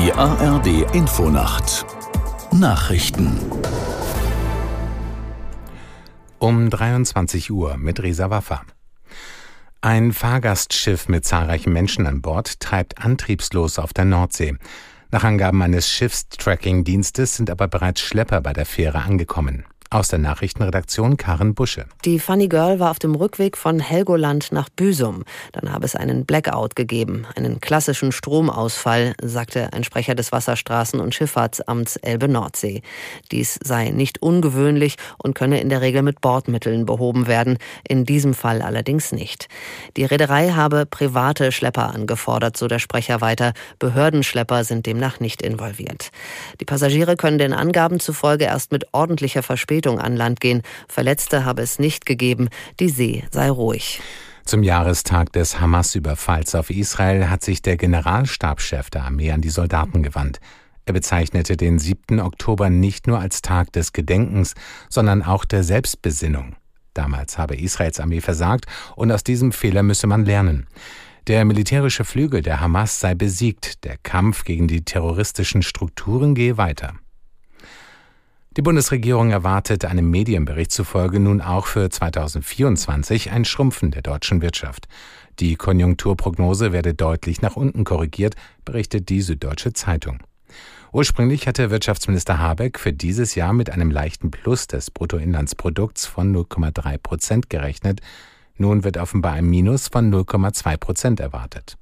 Die ARD Infonacht Nachrichten um 23 Uhr mit Reza Waffa. Ein Fahrgastschiff mit zahlreichen Menschen an Bord treibt antriebslos auf der Nordsee. Nach Angaben eines Schiffstracking-Dienstes sind aber bereits Schlepper bei der Fähre angekommen. Aus der Nachrichtenredaktion Karen Busche. Die Funny Girl war auf dem Rückweg von Helgoland nach Büsum. Dann habe es einen Blackout gegeben, einen klassischen Stromausfall, sagte ein Sprecher des Wasserstraßen- und Schifffahrtsamts Elbe-Nordsee. Dies sei nicht ungewöhnlich und könne in der Regel mit Bordmitteln behoben werden, in diesem Fall allerdings nicht. Die Reederei habe private Schlepper angefordert, so der Sprecher weiter. Behördenschlepper sind demnach nicht involviert. Die Passagiere können den Angaben zufolge erst mit ordentlicher Verspätung an Land gehen. Verletzte habe es nicht gegeben. Die See sei ruhig. Zum Jahrestag des Hamas-Überfalls auf Israel hat sich der Generalstabschef der Armee an die Soldaten gewandt. Er bezeichnete den 7. Oktober nicht nur als Tag des Gedenkens, sondern auch der Selbstbesinnung. Damals habe Israels Armee versagt und aus diesem Fehler müsse man lernen. Der militärische Flügel der Hamas sei besiegt. Der Kampf gegen die terroristischen Strukturen gehe weiter. Die Bundesregierung erwartet einem Medienbericht zufolge nun auch für 2024 ein Schrumpfen der deutschen Wirtschaft. Die Konjunkturprognose werde deutlich nach unten korrigiert, berichtet die Süddeutsche Zeitung. Ursprünglich hatte Wirtschaftsminister Habeck für dieses Jahr mit einem leichten Plus des Bruttoinlandsprodukts von 0,3% gerechnet. Nun wird offenbar ein Minus von 0,2% erwartet.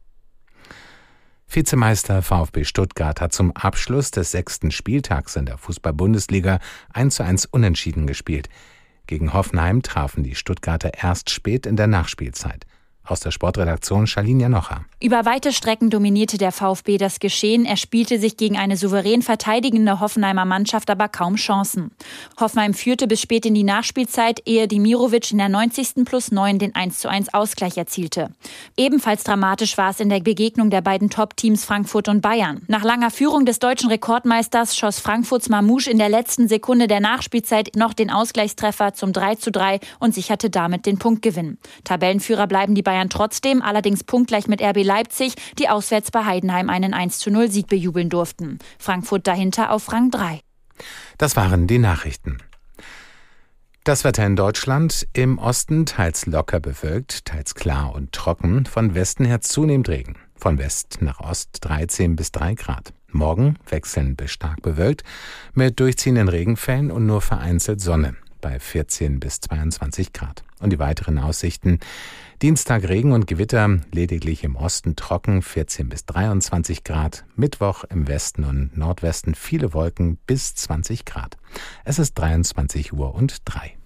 Vizemeister VfB Stuttgart hat zum Abschluss des 6. Spieltags in der Fußball-Bundesliga 1:1 unentschieden gespielt. Gegen Hoffenheim trafen die Stuttgarter erst spät in der Nachspielzeit. Aus der Sportredaktion Charlene Janocha. Über weite Strecken dominierte der VfB das Geschehen. Er spielte sich gegen eine souverän verteidigende Hoffenheimer Mannschaft aber kaum Chancen. Hoffenheim führte bis spät in die Nachspielzeit, ehe Dimirovic in der 90. +9 den 1:1 Ausgleich erzielte. Ebenfalls dramatisch war es in der Begegnung der beiden Top-Teams Frankfurt und Bayern. Nach langer Führung des deutschen Rekordmeisters schoss Frankfurts Mamouche in der letzten Sekunde der Nachspielzeit noch den Ausgleichstreffer zum 3:3 und sicherte damit den Punktgewinn. Tabellenführer bleiben die Bayern trotzdem, allerdings punktgleich mit RB Leipzig, die auswärts bei Heidenheim einen 1:0 Sieg bejubeln durften. Frankfurt dahinter auf Rang 3. Das waren die Nachrichten. Das Wetter in Deutschland: im Osten teils locker bewölkt, teils klar und trocken, von Westen her zunehmend Regen. Von West nach Ost 13 bis 3 Grad. Morgen wechselnd bis stark bewölkt, mit durchziehenden Regenfällen und nur vereinzelt Sonne bei 14 bis 22 Grad. Und die weiteren Aussichten: Dienstag Regen und Gewitter, lediglich im Osten trocken, 14 bis 23 Grad. Mittwoch im Westen und Nordwesten viele Wolken bis 20 Grad. Es ist 23:03 Uhr.